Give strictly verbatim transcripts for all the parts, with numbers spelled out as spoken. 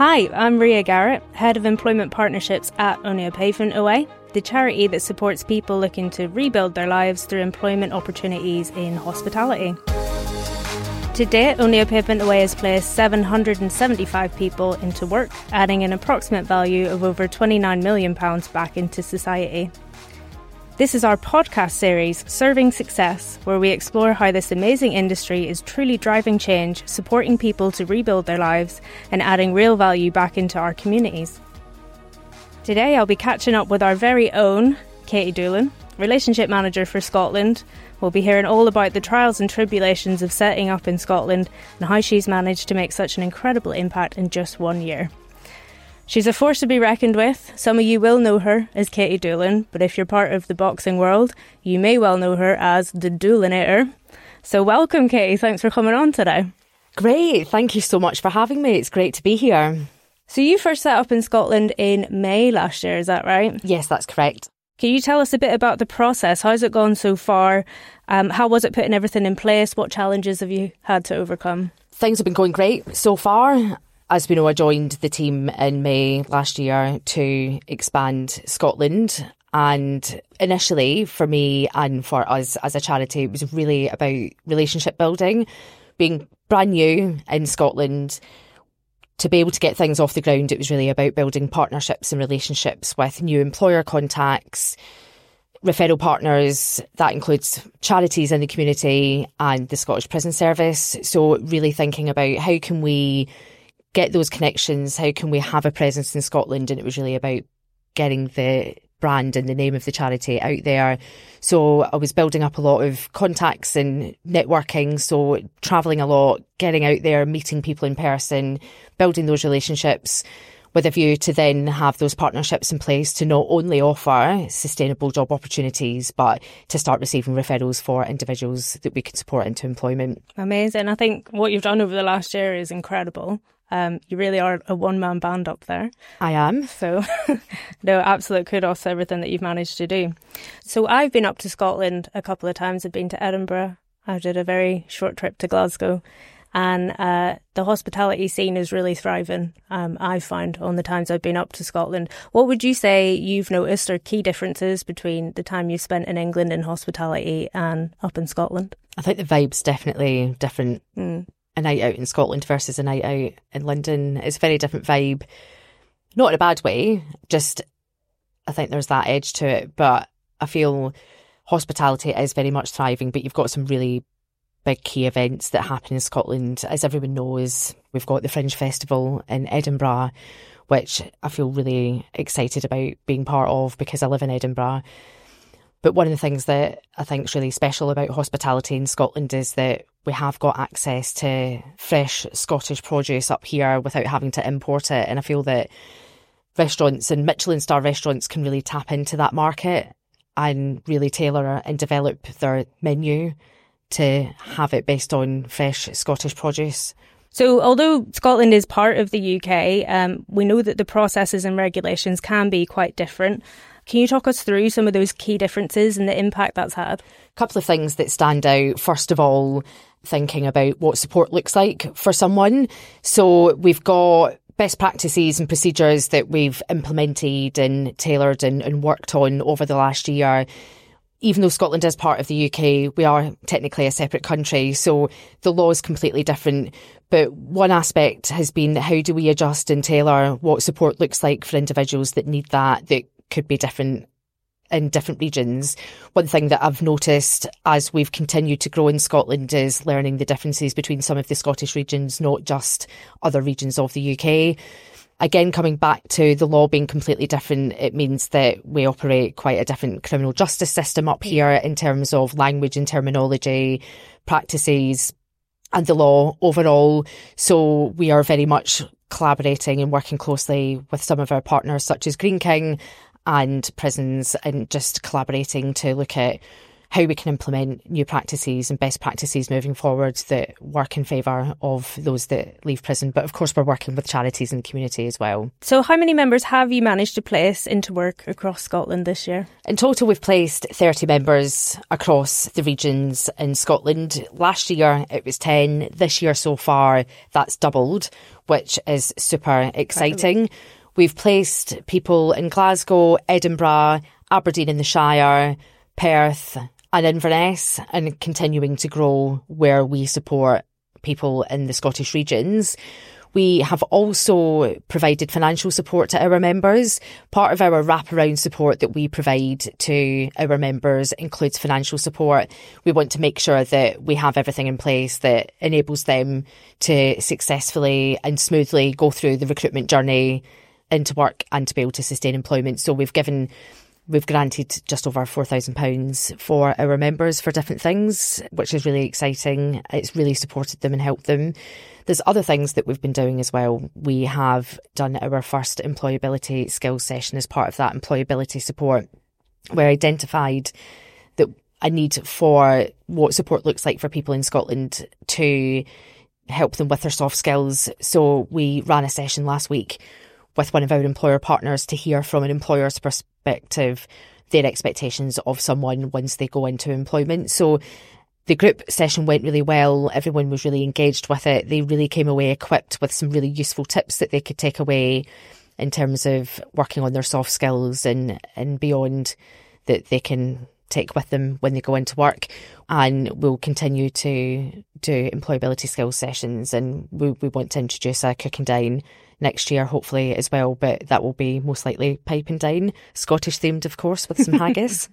Hi, I'm Ria Garrett, Head of Employment Partnerships at Onua Pavement O A, the charity that supports people looking to rebuild their lives through employment opportunities in hospitality. To date, Onua Pavement O A has placed seven hundred seventy-five people into work, adding an approximate value of over twenty-nine million pounds back into society. This is our podcast series, Serving Success, where we explore how this amazing industry is truly driving change, supporting people to rebuild their lives, and adding real value back into our communities. Today, I'll be catching up with our very own Katie Doolan, Relationship Manager for Scotland. We'll be hearing all about the trials and tribulations of setting up in Scotland and how she's managed to make such an incredible impact in just one year. She's a force to be reckoned with. Some of you will know her as Katie Doolan, but if you're part of the boxing world, you may well know her as the Doolinator. So welcome, Katie. Thanks for coming on today. Great. Thank you so much for having me. It's great to be here. So you first set up in Scotland in May last year, is that right? Yes, that's correct. Can you tell us a bit about the process? How's it gone so far? Um, how was it putting everything in place? What challenges have you had to overcome? Things have been going great so far. As we know, I joined the team in May last year to expand Scotland. And initially, for me and for us as a charity, it was really about relationship building. Being brand new in Scotland, to be able to get things off the ground, it was really about building partnerships and relationships with new employer contacts, referral partners. That includes charities in the community and the Scottish Prison Service. So really thinking about how can we get those connections, how can we have a presence in Scotland? And it was really about getting the brand and the name of the charity out there. So I was building up a lot of contacts and networking, so travelling a lot, getting out there, meeting people in person, building those relationships with a view to then have those partnerships in place to not only offer sustainable job opportunities, but to start receiving referrals for individuals that we can support into employment. Amazing. I think what you've done over the last year is incredible. Um, you really are a one-man band up there. I am. So, no, absolute kudos to everything that you've managed to do. So I've been up to Scotland a couple of times. I've been to Edinburgh. I did a very short trip to Glasgow. And uh, the hospitality scene is really thriving, um, I've found, on the times I've been up to Scotland. What would you say you've noticed are key differences between the time you've spent in England in hospitality and up in Scotland? I think the vibe's definitely different. Mm. A night out in Scotland versus a night out in London. It's a very different vibe. Not in a bad way, just I think there's that edge to it. But I feel hospitality is very much thriving, but you've got some really big key events that happen in Scotland. As everyone knows, we've got the Fringe Festival in Edinburgh, which I feel really excited about being part of because I live in Edinburgh. But one of the things that I think is really special about hospitality in Scotland is that we have got access to fresh Scottish produce up here without having to import it. And I feel that restaurants and Michelin star restaurants can really tap into that market and really tailor and develop their menu to have it based on fresh Scottish produce. So although Scotland is part of the U K, um, we know that the processes and regulations can be quite different. Can you talk us through some of those key differences and the impact that's had? A couple of things that stand out. First of all, thinking about what support looks like for someone. So we've got best practices and procedures that we've implemented and tailored and, and worked on over the last year. Even though Scotland is part of the U K, we are technically a separate country, so the law is completely different. But one aspect has been how do we adjust and tailor what support looks like for individuals that need that, that could be different in different regions. One thing that I've noticed as we've continued to grow in Scotland is learning the differences between some of the Scottish regions, not just other regions of the U K. Again, coming back to the law being completely different, it means that we operate quite a different criminal justice system up here in terms of language and terminology, practices, and the law overall. So we are very much collaborating and working closely with some of our partners such as Greene King and prisons, and just collaborating to look at how we can implement new practices and best practices moving forward that work in favour of those that leave prison. But of course, we're working with charities in the community as well. So how many members have you managed to place into work across Scotland this year? In total, we've placed thirty members across the regions in Scotland. Last year, it was ten. This year so far, that's doubled, which is super exciting. Incredible. We've placed people in Glasgow, Edinburgh, Aberdeen in the Shire, Perth and Inverness, and continuing to grow where we support people in the Scottish regions. We have also provided financial support to our members. Part of our wraparound support that we provide to our members includes financial support. We want to make sure that we have everything in place that enables them to successfully and smoothly go through the recruitment journey into work and to be able to sustain employment. So we've given We've granted just over four thousand pounds for our members for different things, which is really exciting. It's really supported them and helped them. There's other things that we've been doing as well. We have done our first employability skills session as part of that employability support. We identified that a need for what support looks like for people in Scotland to help them with their soft skills. So we ran a session last week with one of our employer partners to hear from an employer's perspective their expectations of someone once they go into employment. So the group session went really well. Everyone was really engaged with it. They really came away equipped with some really useful tips that they could take away in terms of working on their soft skills and, and beyond that they can take with them when they go into work. And we'll continue to do employability skills sessions, and we, we want to introduce a cook and dine next year, hopefully, as well, but that will be most likely pipe and dine, Scottish themed, of course, with some haggis.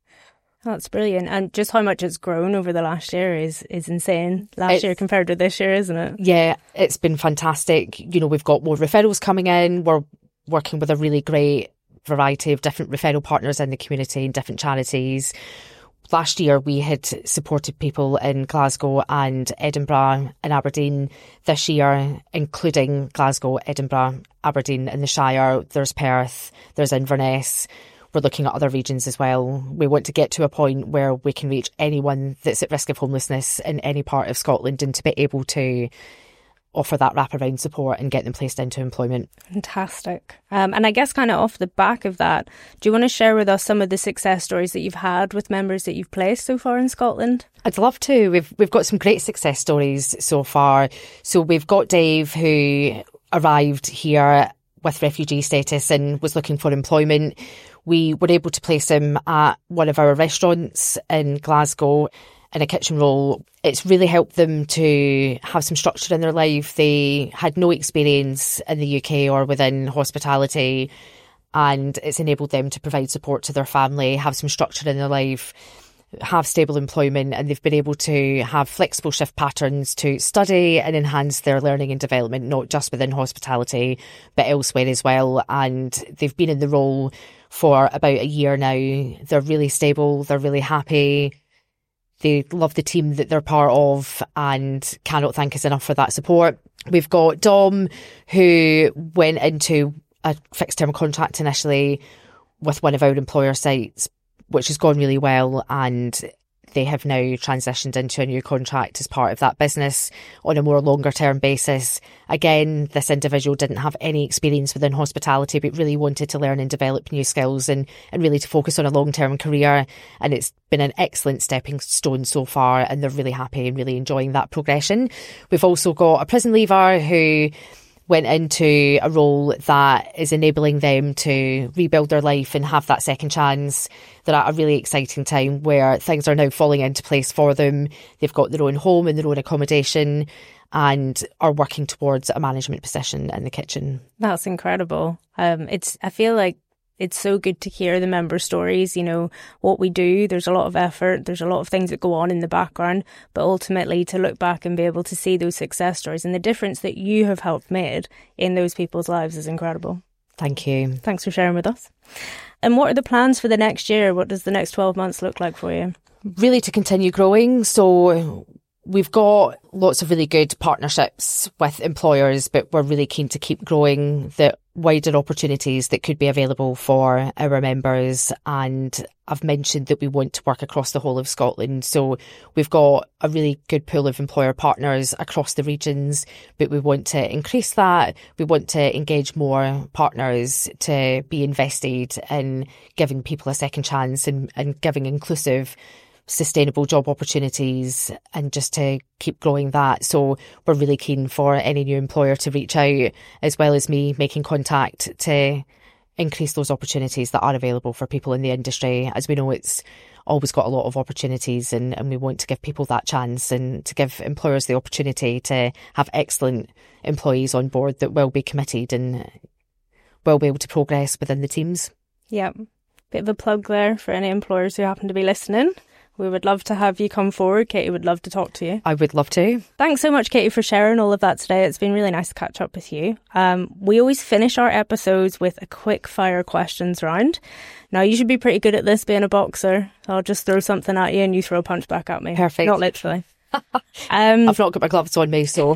That's brilliant. And just how much it's grown over the last year is is insane. Last it's, year compared to this year, isn't it? Yeah, it's been fantastic. You know, we've got more referrals coming in. We're working with a really great variety of different referral partners in the community and different charities. Last year, we had supported people in Glasgow and Edinburgh and Aberdeen. This year, including Glasgow, Edinburgh, Aberdeen and the Shire, there's Perth, there's Inverness. We're looking at other regions as well. We want to get to a point where we can reach anyone that's at risk of homelessness in any part of Scotland and to be able to offer that wraparound support and get them placed into employment. Fantastic. Um, and I guess kind of off the back of that, do you want to share with us some of the success stories that you've had with members that you've placed so far in Scotland? I'd love to. We've we've got some great success stories so far. So we've got Dave, who arrived here with refugee status and was looking for employment. We were able to place him at one of our restaurants in Glasgow in a kitchen role. It's really helped them to have some structure in their life. They had no experience in the U K or within hospitality, and it's enabled them to provide support to their family, have some structure in their life, have stable employment, and they've been able to have flexible shift patterns to study and enhance their learning and development, not just within hospitality, but elsewhere as well. And they've been in the role for about a year now. They're really stable, they're really happy. They love the team that they're part of and cannot thank us enough for that support. We've got Dom, who went into a fixed term contract initially with one of our employer sites, which has gone really well, and they have now transitioned into a new contract as part of that business on a more longer term basis. Again, this individual didn't have any experience within hospitality, but really wanted to learn and develop new skills and, and really to focus on a long term career. And it's been an excellent stepping stone so far, and they're really happy and really enjoying that progression. We've also got a prison leaver who went into a role that is enabling them to rebuild their life and have that second chance. They're at a really exciting time where things are now falling into place for them. They've got their own home and their own accommodation and are working towards a management position in the kitchen. That's incredible. Um, it's. I feel like it's so good to hear the member stories. You know, what we do, there's a lot of effort, there's a lot of things that go on in the background, but ultimately to look back and be able to see those success stories and the difference that you have helped made in those people's lives is incredible. Thank you. Thanks for sharing with us. And what are the plans for the next year? What does the next twelve months look like for you? Really to continue growing. So We've got lots of really good partnerships with employers, but we're really keen to keep growing the wider opportunities that could be available for our members. And I've mentioned that we want to work across the whole of Scotland. So we've got a really good pool of employer partners across the regions, but we want to increase that. We want to engage more partners to be invested in giving people a second chance and, and giving inclusive sustainable job opportunities, and just to keep growing that. So we're really keen for any new employer to reach out, as well as me making contact to increase those opportunities that are available for people in the industry. As we know, it's always got a lot of opportunities, and, and we want to give people that chance and to give employers the opportunity to have excellent employees on board that will be committed and will be able to progress within the teams. Yeah, bit of a plug there for any employers who happen to be listening. We would love to have you come forward. Katie would love to talk to you. I would love to. Thanks so much, Katie, for sharing all of that today. It's been really nice to catch up with you. Um, we always finish our episodes with a quick fire questions round. Now, you should be pretty good at this being a boxer. So I'll just throw something at you and you throw a punch back at me. Perfect. Not literally. um, I've not got my gloves on me, so.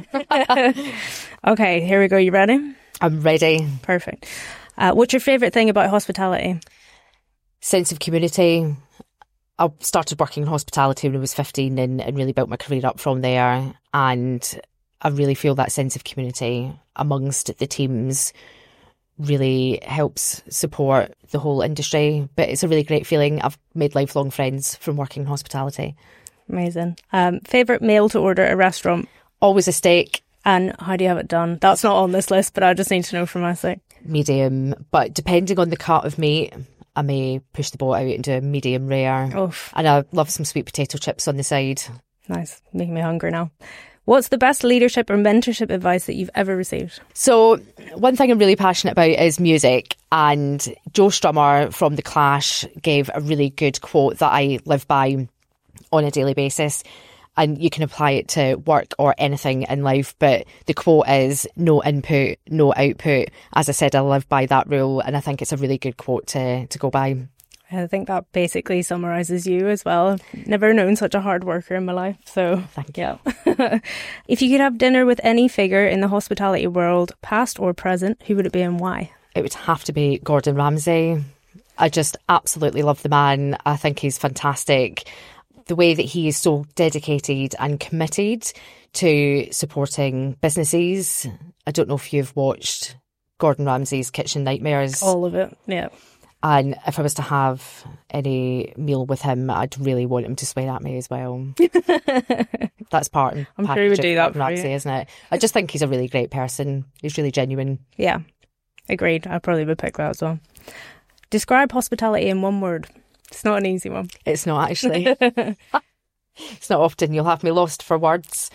Okay, here we go. You ready? I'm ready. Perfect. Uh, what's your favourite thing about hospitality? Sense of community. I started working in hospitality when I was fifteen and, and really built my career up from there. And I really feel that sense of community amongst the teams really helps support the whole industry. But it's a really great feeling. I've made lifelong friends from working in hospitality. Amazing. Um, favourite meal to order at a restaurant? Always a steak. And how do you have it done? That's not on this list, but I just need to know for my sake. Medium. But depending on the cut of meat, I may push the boat out into a medium rare. Oof. And I love some sweet potato chips on the side. Nice. Making me hungry now. What's the best leadership or mentorship advice that you've ever received? So one thing I'm really passionate about is music. And Joe Strummer from The Clash gave a really good quote that I live by on a daily basis. And you can apply it to work or anything in life. But the quote is, no input, no output. As I said, I live by that rule. And I think it's a really good quote to, to go by. I think that basically summarises you as well. I've never known such a hard worker in my life. So, thank you. Yeah. If you could have dinner with any figure in the hospitality world, past or present, who would it be and why? It would have to be Gordon Ramsay. I just absolutely love the man. I think he's fantastic. The way that he is so dedicated and committed to supporting businesses. I don't know if you've watched Gordon Ramsay's Kitchen Nightmares. All of it, yeah. And if I was to have any meal with him, I'd really want him to swear at me as well. That's part and I'm sure he would do that Gordon for Ramsay, you. isn't it? I just think he's a really great person. He's really genuine. Yeah, agreed. I probably would pick that as well. Describe hospitality in one word. It's not an easy one. It's not, actually. It's not often you'll have me lost for words.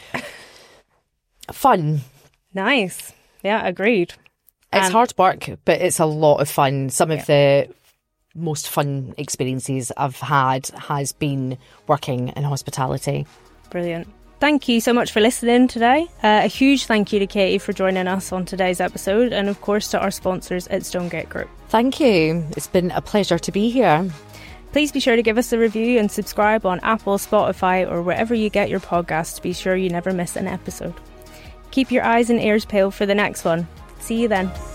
Fun. Nice. Yeah, agreed. It's Um, hard work, but it's a lot of fun. Some of Yeah. the most fun experiences I've had has been working in hospitality. Brilliant. Thank you so much for listening today. Uh, a huge thank you to Katie for joining us on today's episode, and of course to our sponsors at Stonegate Group. Thank you. It's been a pleasure to be here. Please be sure to give us a review and subscribe on Apple, Spotify, or wherever you get your podcasts to be sure you never miss an episode. Keep your eyes and ears peeled for the next one. See you then.